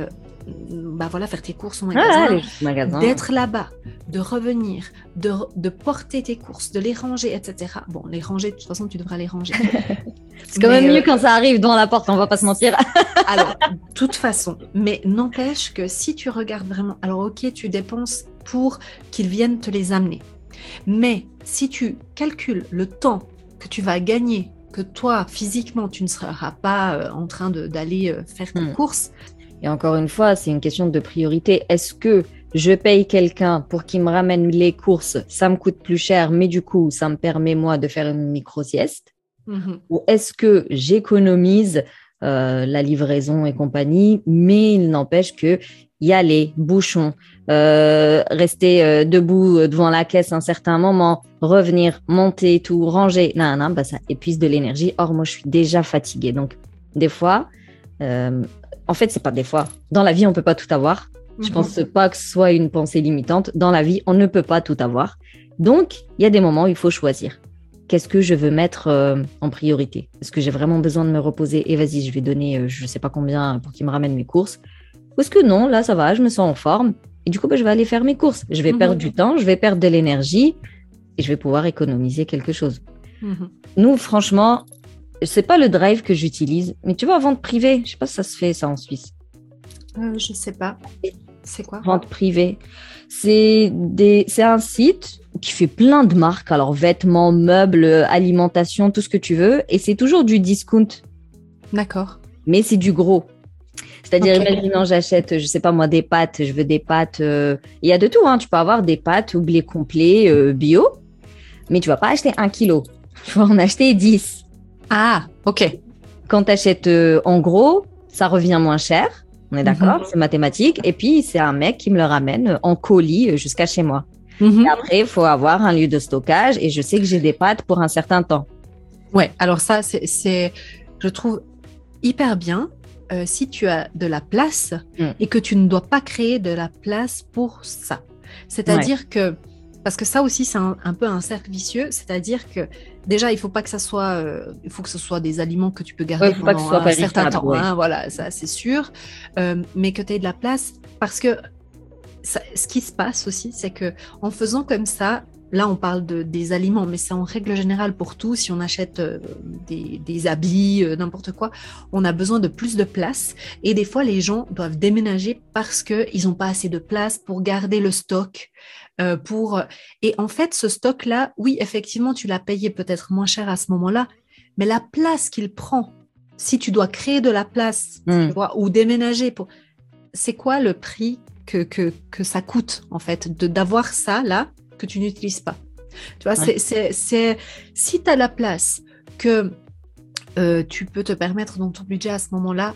bah voilà, faire tes courses au Ah, magasin, les magasins. d'être là-bas, de revenir, de, de porter tes courses, de les ranger, et cetera. Bon, les ranger, de toute façon, tu devras les ranger. C'est quand même Mais, mieux euh, quand ça arrive devant la porte, on va pas se mentir. Alors, de toute façon, mais n'empêche que si tu regardes vraiment, alors ok, tu dépenses pour qu'ils viennent te les amener. Mais si tu calcules le temps que tu vas gagner, que toi, physiquement, tu ne seras pas euh, en train de, d'aller euh, faire tes Hmm. courses. Et encore une fois, c'est une question de priorité. Est-ce que je paye quelqu'un pour qu'il me ramène les courses, ça me coûte plus cher, mais du coup, ça me permet moi de faire une micro-sieste? Mhm. Ou est-ce que j'économise euh, la livraison et compagnie, mais il n'empêche que y aller, bouchon, euh, rester euh, debout devant la caisse un certain moment, revenir, monter, tout, ranger, non, non, bah, ça épuise de l'énergie. Or, moi, je suis déjà fatiguée. Donc, des fois, euh, en fait, c'est pas des fois. Dans la vie, on peut pas tout avoir. Je Mhm. pense pas que ce soit une pensée limitante. Dans la vie, on ne peut pas tout avoir. Donc, il y a des moments où il faut choisir. Qu'est-ce que je veux mettre euh, en priorité? Est-ce que j'ai vraiment besoin de me reposer? Et vas-y, je vais donner euh, je ne sais pas combien pour qu'il me ramène mes courses. Ou est-ce que non, là, ça va, je me sens en forme. Et du coup, bah, je vais aller faire mes courses. Je vais Mhm. perdre du temps, je vais perdre de l'énergie et je vais pouvoir économiser quelque chose. Mhm. Nous, franchement, c'est pas le drive que j'utilise. Mais tu vois, vente privée, je sais pas si ça se fait ça en Suisse. Euh, je sais pas. C'est quoi? Vente privée. C'est des, c'est un site qui fait plein de marques. Alors, vêtements, meubles, alimentation, tout ce que tu veux. Et c'est toujours du discount. D'accord. Mais c'est du gros. C'est-à-dire, Ok. imaginons, j'achète, je sais pas moi, des pâtes. Je veux des pâtes. euh, Il y a de tout, hein. Tu peux avoir des pâtes ou blé complet, euh, bio. Mais tu vas pas acheter un kilo. Tu vas en acheter dix. Ah, ok. Quand tu achètes euh, en gros, ça revient moins cher. On est d'accord, Mhm. c'est mathématique. Et puis, c'est un mec qui me le ramène en colis jusqu'à chez moi. Mhm. Et après, il faut avoir un lieu de stockage et je sais que j'ai des pâtes pour un certain temps. Ouais, alors ça, c'est, c'est, je trouve hyper bien euh, si tu as de la place Mm. et que tu ne dois pas créer de la place pour ça. C'est-à-dire que, parce que ça aussi, c'est un, un peu un cercle vicieux, c'est-à-dire que déjà, il faut pas que ça soit, euh, il faut que ce soit des aliments que tu peux garder Ouais, il faut pas que ce pendant soit un certain périssable, temps, ouais. hein, voilà, ça c'est sûr, Euh, mais que tu aies de la place parce que ça- ce qui se passe aussi, c'est que en faisant comme ça, là on parle de, des aliments, mais c'est en règle générale pour tout. Si on achète euh, des, des habits, euh, n'importe quoi, on a besoin de plus de place. Et des fois, les gens doivent déménager parce qu'ils n'ont pas assez de place pour garder le stock. Euh, pour... Et en fait, ce stock-là, oui, effectivement, tu l'as payé peut-être moins cher à ce moment-là, mais la place qu'il prend, si tu dois créer de la place, Mm. tu vois, ou déménager, pour... c'est quoi le prix que, que, que ça coûte, en fait, de, d'avoir ça, là, que tu n'utilises pas. Tu vois, Ouais. c'est, c'est, c'est, si tu as la place que euh, tu peux te permettre dans ton budget à ce moment-là,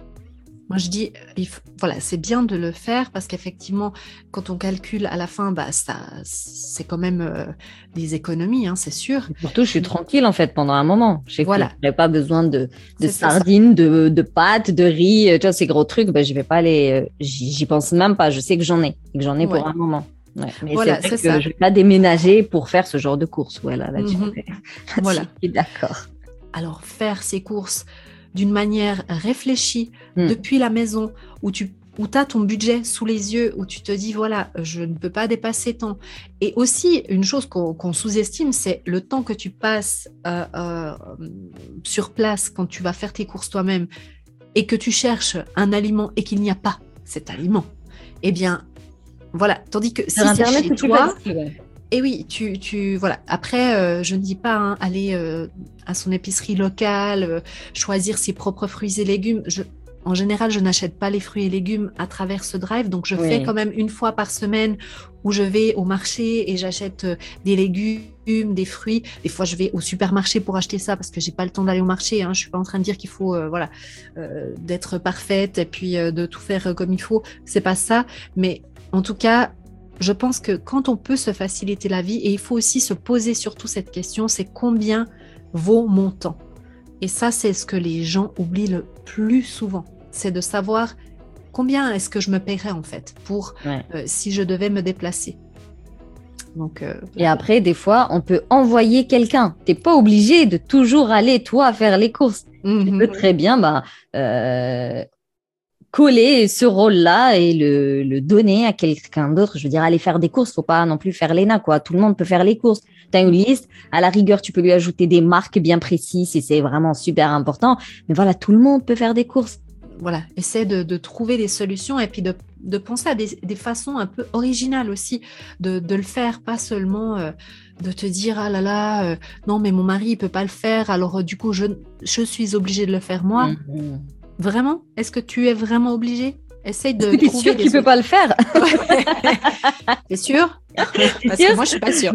moi je dis, il faut- voilà, c'est bien de le faire parce qu'effectivement, quand on calcule à la fin, bah, ça, c'est quand même euh, des économies, hein, c'est sûr. Et surtout, je suis tranquille en fait pendant un moment. Je sais Voilà. que je n'ai pas besoin de, de C'est ça. sardines, de, de pâtes, de riz, euh, tu vois, ces gros trucs, ben, je vais pas les. euh, J'y j'y pense même pas. Je sais que j'en ai, et que j'en ai Ouais. pour un moment. Ouais. Mais Voilà, c'est vrai c'est que ça. je vais pas déménager pour faire ce genre de courses. Ouais, là, là-dessus, Mhm. là-dessus, Voilà. je suis d'accord. Alors, faire ces courses d'une manière réfléchie, Mm. depuis la maison, où tu où as ton budget sous les yeux, où tu te dis, voilà, je ne peux pas dépasser tant. Et aussi, une chose qu'on qu'on sous-estime, c'est le temps que tu passes euh, euh, sur place quand tu vas faire tes courses toi-même et que tu cherches un aliment et qu'il n'y a pas cet aliment. Eh bien, voilà. Tandis que si Sur c'est Internet, chez c'est plus toi... facile. Ouais. Et oui, tu, tu voilà. Après, euh, je ne dis pas hein, aller euh, à son épicerie locale, euh, choisir ses propres fruits et légumes. Je, en général, je n'achète pas les fruits et légumes à travers ce drive, donc je Oui. fais quand même une fois par semaine où je vais au marché et j'achète euh, des légumes, des fruits. Des fois, je vais au supermarché pour acheter ça parce que j'ai pas le temps d'aller au marché. Hein. Je suis pas en train de dire qu'il faut euh, voilà euh, d'être parfaite et puis euh, de tout faire euh, comme il faut. C'est pas ça, mais en tout cas. Je pense que quand on peut se faciliter la vie, et il faut aussi se poser surtout cette question, c'est combien vaut mon temps? Et ça, c'est ce que les gens oublient le plus souvent. C'est de savoir combien est-ce que je me paierais en fait pour Ouais. euh, si je devais me déplacer. Donc, euh, Et après, des fois, on peut envoyer quelqu'un. T'es pas obligé de toujours aller, toi, faire les courses. Tu mhm. peux très bien, bah, euh, coller ce rôle-là et le, le donner à quelqu'un d'autre. Je veux dire, aller faire des courses, faut pas non plus faire l'E N A, quoi. Tout le monde peut faire les courses. Tu as une liste, à la rigueur, tu peux lui ajouter des marques bien précises si c'est vraiment super important. Mais voilà, tout le monde peut faire des courses. Voilà, essaie de, de trouver des solutions et puis de, de penser à des, des façons un peu originales aussi de, de le faire, pas seulement euh, de te dire ah là là, euh, non mais mon mari il peut pas le faire, alors euh, du coup je, je suis obligée de le faire moi. Mmh. Vraiment? Est-ce que tu es vraiment obligée? Essaye de trouver. T'es sûr qu'il ne peut pas le faire? T'es sûr? Parce sûr que moi, je suis pas sûre.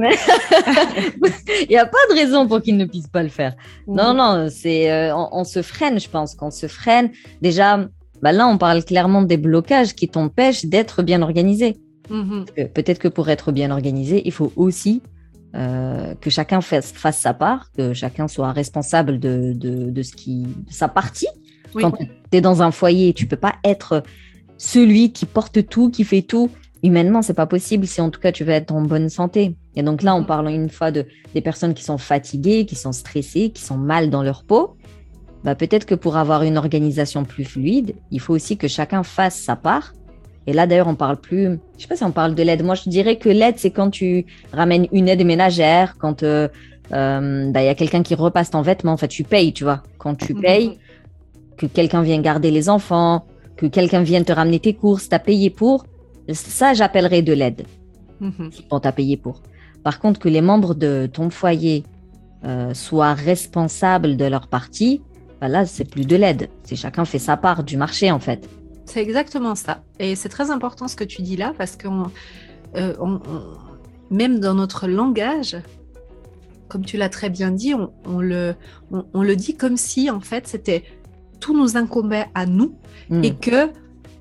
Il n'y a pas de raison pour qu'il ne puisse pas le faire. Mmh. Non, non, c'est, euh, on, on se freine, je pense qu'on se freine. Déjà, bah là, on parle clairement des blocages qui t'empêchent d'être bien organisé. Mmh. Que, peut-être que pour être bien organisé, il faut aussi euh, que chacun fasse, fasse sa part, que chacun soit responsable de, de, de, ce qui, de sa partie. Oui. Quand tu es dans un foyer, tu ne peux pas être celui qui porte tout, qui fait tout. Humainement, c'est pas possible si en tout cas tu veux être en bonne santé. Et donc là, on parle une fois de, des personnes qui sont fatiguées, qui sont stressées, qui sont mal dans leur peau. Bah, peut-être que pour avoir une organisation plus fluide, il faut aussi que chacun fasse sa part. Et là, d'ailleurs, on parle plus... Je sais pas si on parle de l'aide. Moi, je dirais que l'aide, c'est quand tu ramènes une aide ménagère, quand euh, euh, bah, y a quelqu'un qui repasse ton vêtement. En fait, tu payes, tu vois. Quand tu payes, que quelqu'un vienne garder les enfants, que quelqu'un vienne te ramener tes courses, t'as payé pour... Ça, j'appellerais de l'aide. Mm-hmm. On t'a payé pour. Par contre, que les membres de ton foyer euh, soient responsables de leur partie, bah là, c'est plus de l'aide. C'est chacun fait sa part du marché, en fait. C'est exactement ça. Et c'est très important ce que tu dis là, parce que euh, on, on, même dans notre langage, comme tu l'as très bien dit, on, on, le, on, on le dit comme si, en fait, c'était tout nous incombait à nous mm. et que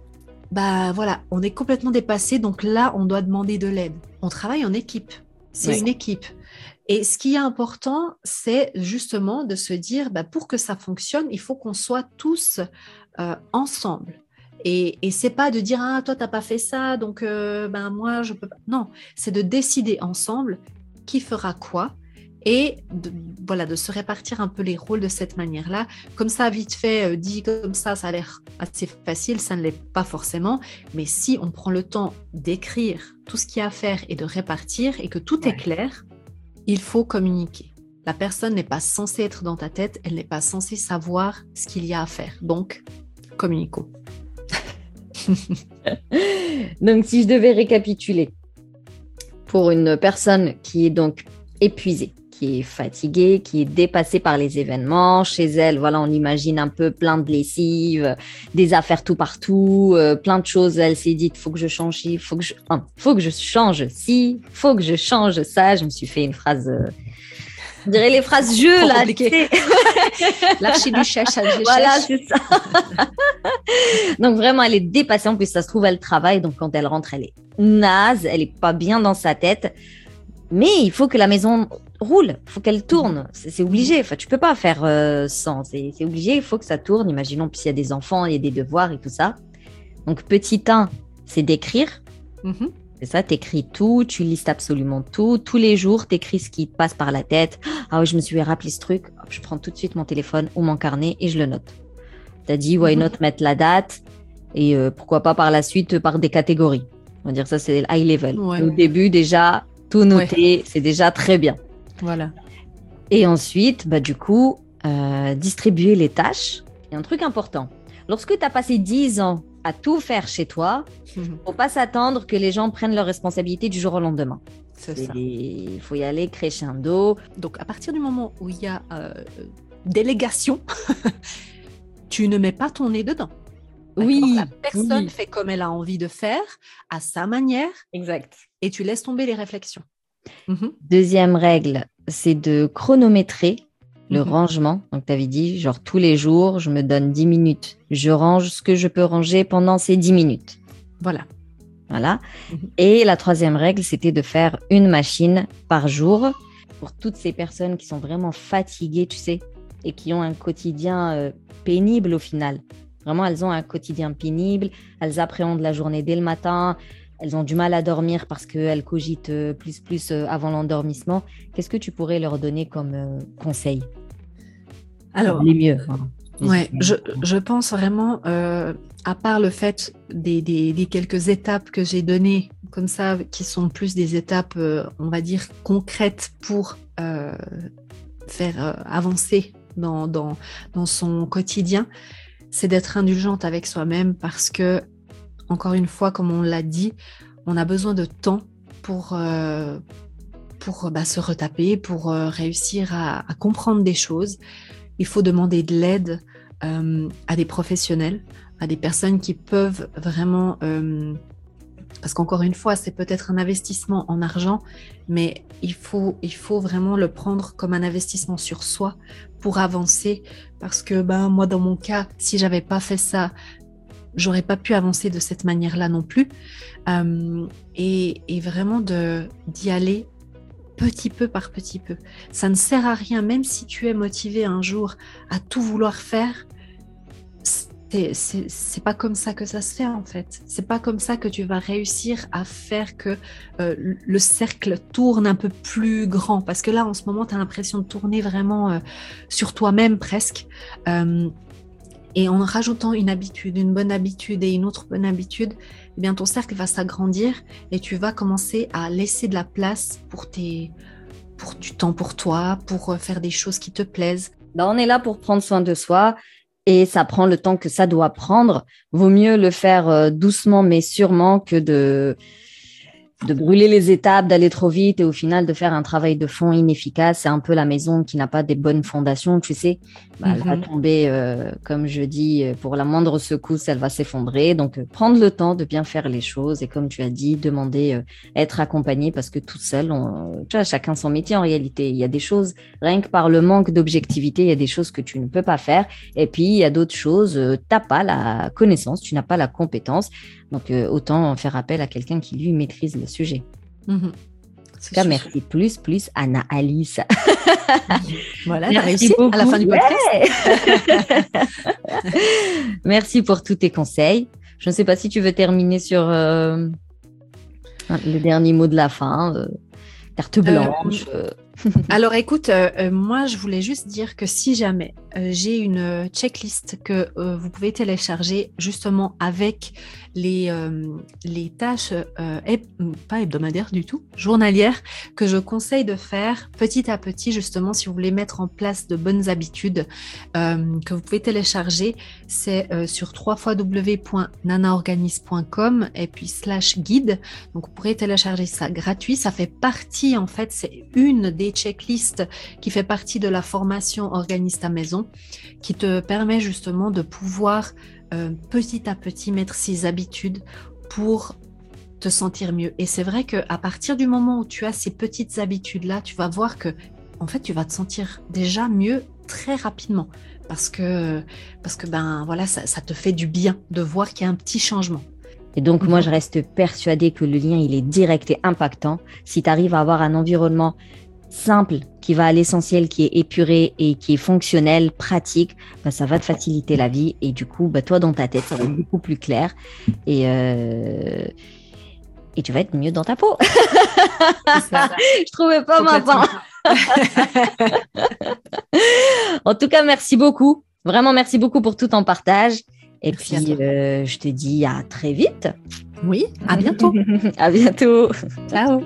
bah voilà, on est complètement dépassé, donc là, on doit demander de l'aide. On travaille en équipe, c'est ouais. une équipe. Et ce qui est important, c'est justement de se dire, bah, pour que ça fonctionne, il faut qu'on soit tous euh, ensemble. Et, et c'est pas de dire, ah, toi, t'as pas fait ça, donc euh, ben, moi, je peux pas. Non, c'est de décider ensemble qui fera quoi. Et de, voilà, de se répartir un peu les rôles de cette manière-là. Comme ça, vite fait, euh, dit comme ça, ça a l'air assez facile, ça ne l'est pas forcément. Mais si on prend le temps d'écrire tout ce qu'il y a à faire et de répartir et que tout ouais. est clair, il faut communiquer. La personne n'est pas censée être dans ta tête, elle n'est pas censée savoir ce qu'il y a à faire. Donc, communiquons. Donc, si je devais récapituler, pour une personne qui est donc épuisée, qui est fatiguée, qui est dépassée par les événements. Chez elle, voilà, on imagine un peu plein de lessive, des affaires tout partout, euh, plein de choses. Elle s'est dit, il faut que je change ci, il faut que je, hein, faut que je change ci, il faut que je change ça. Je me suis fait une phrase, euh, on dirait les phrases jeux, là. L'archiduchesse, elle Voilà, c'est ça. Donc vraiment, elle est dépassée. En plus, ça se trouve, elle travaille. Donc quand elle rentre, elle est naze, elle est pas bien dans sa tête. Mais il faut que la maison roule, il faut qu'elle tourne, c'est, c'est obligé, enfin, tu ne peux pas faire euh, sans, c'est, c'est obligé, il faut que ça tourne, imaginons, puis il y a des enfants, il y a des devoirs et tout ça. Donc petit un, c'est d'écrire, mm-hmm. c'est ça, tu écris tout, tu listes absolument tout, tous les jours, tu écris ce qui te passe par la tête. Ah oui, je me suis rappelé ce truc, hop, je prends tout de suite mon téléphone ou mon carnet et je le note. Tu as dit, why mm-hmm. not mettre la date et euh, pourquoi pas par la suite par des catégories. On va dire ça, c'est high level. Ouais, Au ouais. début, déjà... Tout noter, ouais. c'est déjà très bien. Voilà. Et ensuite, bah, du coup, euh, distribuer les tâches. Il y a un truc important. Lorsque tu as passé dix ans à tout faire chez toi, il mm-hmm. ne faut pas s'attendre que les gens prennent leurs responsabilités du jour au lendemain. C'est, c'est ça. Il faut y aller crescendo. Donc, à partir du moment où il y a euh, délégation, tu ne mets pas ton nez dedans. D'accord. Oui. La personne oui. fait comme elle a envie de faire, à sa manière. Exact. Et tu laisses tomber les réflexions. Mmh. Deuxième règle, c'est de chronométrer le mmh. rangement. Donc, tu avais dit, genre tous les jours, je me donne dix minutes. Je range ce que je peux ranger pendant ces dix minutes. Voilà. Voilà. Mmh. Et la troisième règle, c'était de faire une machine par jour. Pour toutes ces personnes qui sont vraiment fatiguées, tu sais, et qui ont un quotidien euh, pénible au final. Vraiment, elles ont un quotidien pénible. Elles appréhendent la journée dès le matin. Elles ont du mal à dormir parce qu'elles cogitent plus, plus avant l'endormissement. Qu'est-ce que tu pourrais leur donner comme euh, conseil? Alors, les mieux. Ouais, je, je pense vraiment, euh, à part le fait des, des, des quelques étapes que j'ai données, comme ça, qui sont plus des étapes, euh, on va dire, concrètes pour euh, faire euh, avancer dans, dans, dans son quotidien, c'est d'être indulgente avec soi-même parce que, encore une fois, comme on l'a dit, on a besoin de temps pour, euh, pour bah, se retaper, pour euh, réussir à, à comprendre des choses. Il faut demander de l'aide euh, à des professionnels, à des personnes qui peuvent vraiment... Euh, parce qu'encore une fois, c'est peut-être un investissement en argent, mais il faut, il faut vraiment le prendre comme un investissement sur soi pour avancer. Parce que ben, moi, dans mon cas, si j'avais pas fait ça, j'aurais pas pu avancer de cette manière-là non plus. Euh, et, et vraiment de, d'y aller petit peu par petit peu. Ça ne sert à rien, même si tu es motivé un jour à tout vouloir faire, c'est, c'est, c'est pas comme ça que ça se fait en fait. C'est pas comme ça que tu vas réussir à faire que euh, le cercle tourne un peu plus grand. Parce que là, en ce moment, tu as l'impression de tourner vraiment euh, sur toi-même presque. Euh, et en rajoutant une habitude, une bonne habitude et une autre bonne habitude, eh bien ton cercle va s'agrandir et tu vas commencer à laisser de la place pour, tes, pour du temps pour toi, pour faire des choses qui te plaisent. Ben, on est là pour prendre soin de soi et ça prend le temps que ça doit prendre. Vaut mieux le faire doucement mais sûrement que de, de brûler les étapes, d'aller trop vite et au final de faire un travail de fond inefficace. C'est un peu la maison qui n'a pas des bonnes fondations, tu sais. Bah, elle mm-hmm. va tomber, euh, comme je dis, pour la moindre secousse, elle va s'effondrer. Donc, euh, prendre le temps de bien faire les choses et comme tu as dit, demander euh, être accompagné parce que tout seul, on, tu vois, chacun son métier en réalité. Il y a des choses, rien que par le manque d'objectivité, il y a des choses que tu ne peux pas faire. Et puis, il y a d'autres choses, euh, tu n'as pas la connaissance, tu n'as pas la compétence. Donc, euh, autant faire appel à quelqu'un qui, lui, maîtrise le sujet. Mm-hmm. En tout cas, merci plus, plus, Anna Alice. Voilà, t'as réussi beaucoup. À la fin du podcast. Ouais. Merci pour tous tes conseils. Je ne sais pas si tu veux terminer sur euh, le dernier mot de la fin, euh, carte blanche. Euh, alors écoute, euh, moi je voulais juste dire que si jamais euh, j'ai une checklist que euh, vous pouvez télécharger justement avec les, euh, les tâches, euh, heb- pas hebdomadaires du tout, journalières, que je conseille de faire petit à petit justement si vous voulez mettre en place de bonnes habitudes euh, que vous pouvez télécharger, c'est euh, sur w w w point nana organise point com et puis slash guide, donc vous pourrez télécharger ça gratuit, ça fait partie en fait, c'est une des checklist qui fait partie de la formation Organise ta maison, qui te permet justement de pouvoir euh, petit à petit mettre ces habitudes pour te sentir mieux. Et c'est vrai qu'à partir du moment où tu as ces petites habitudes-là, tu vas voir que en fait, tu vas te sentir déjà mieux très rapidement parce que, parce que ben, voilà, ça, ça te fait du bien de voir qu'il y a un petit changement. Et donc, mmh. moi, je reste persuadée que le lien, il est direct et impactant. Si tu arrives à avoir un environnement simple, qui va à l'essentiel, qui est épuré et qui est fonctionnel, pratique, bah, ça va te faciliter la vie. Et du coup, bah, toi, dans ta tête, ça va être beaucoup plus clair. Et, euh... et tu vas être mieux dans ta peau. Je trouvais pas ma fin. En tout cas, merci beaucoup. Vraiment, merci beaucoup pour tout ton partage. Et merci puis, euh, je te dis à très vite. Oui, à bientôt. À bientôt. Ciao.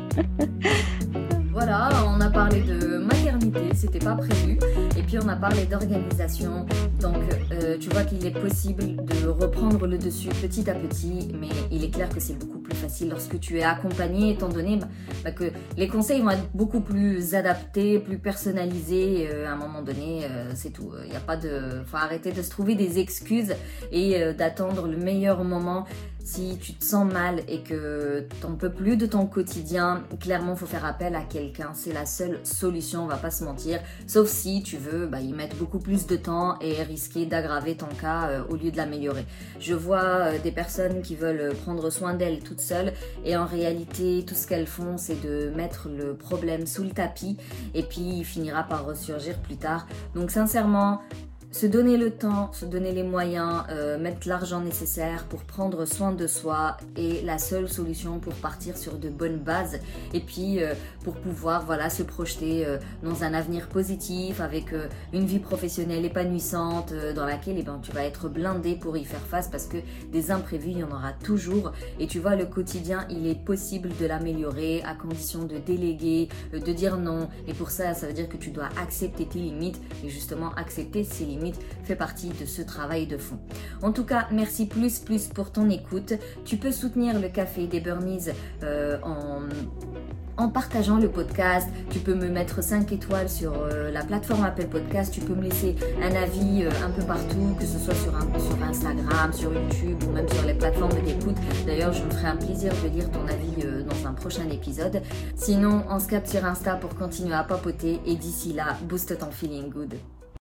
Voilà, on a parlé de maternité, c'était pas prévu, et puis on a parlé d'organisation, donc euh, tu vois qu'il est possible de reprendre le dessus petit à petit, mais il est clair que c'est beaucoup plus facile lorsque tu es accompagné, étant donné bah, bah, que les conseils vont être beaucoup plus adaptés, plus personnalisés, euh, à un moment donné, euh, c'est tout, il n'y a pas de... faut arrêter de se trouver des excuses et euh, d'attendre le meilleur moment. Si tu te sens mal et que tu n'en peux plus de ton quotidien, clairement, il faut faire appel à quelqu'un. C'est la seule solution, on va pas se mentir. Sauf si tu veux bah, y mettre beaucoup plus de temps et risquer d'aggraver ton cas euh, au lieu de l'améliorer. Je vois euh, des personnes qui veulent prendre soin d'elles toutes seules et en réalité, tout ce qu'elles font, c'est de mettre le problème sous le tapis et puis il finira par ressurgir plus tard. Donc sincèrement, se donner le temps, se donner les moyens, euh, mettre l'argent nécessaire pour prendre soin de soi est la seule solution pour partir sur de bonnes bases et puis euh, pour pouvoir voilà se projeter euh, dans un avenir positif avec euh, une vie professionnelle épanouissante euh, dans laquelle eh ben, tu vas être blindé pour y faire face parce que des imprévus il y en aura toujours et tu vois le quotidien il est possible de l'améliorer à condition de déléguer, euh, de dire non et pour ça ça veut dire que tu dois accepter tes limites et justement accepter ces limites fait partie de ce travail de fond. En tout cas, merci plus plus pour ton écoute. Tu peux soutenir le Café des Burnies euh, en... en partageant le podcast. Tu peux me mettre cinq étoiles sur euh, la plateforme Apple Podcast. Tu peux me laisser un avis euh, un peu partout, que ce soit sur, un, sur Instagram, sur YouTube ou même sur les plateformes d'écoute. D'ailleurs, je me ferai un plaisir de lire ton avis euh, dans un prochain épisode. Sinon, on se capte sur Insta pour continuer à papoter et d'ici là, booste ton feeling good.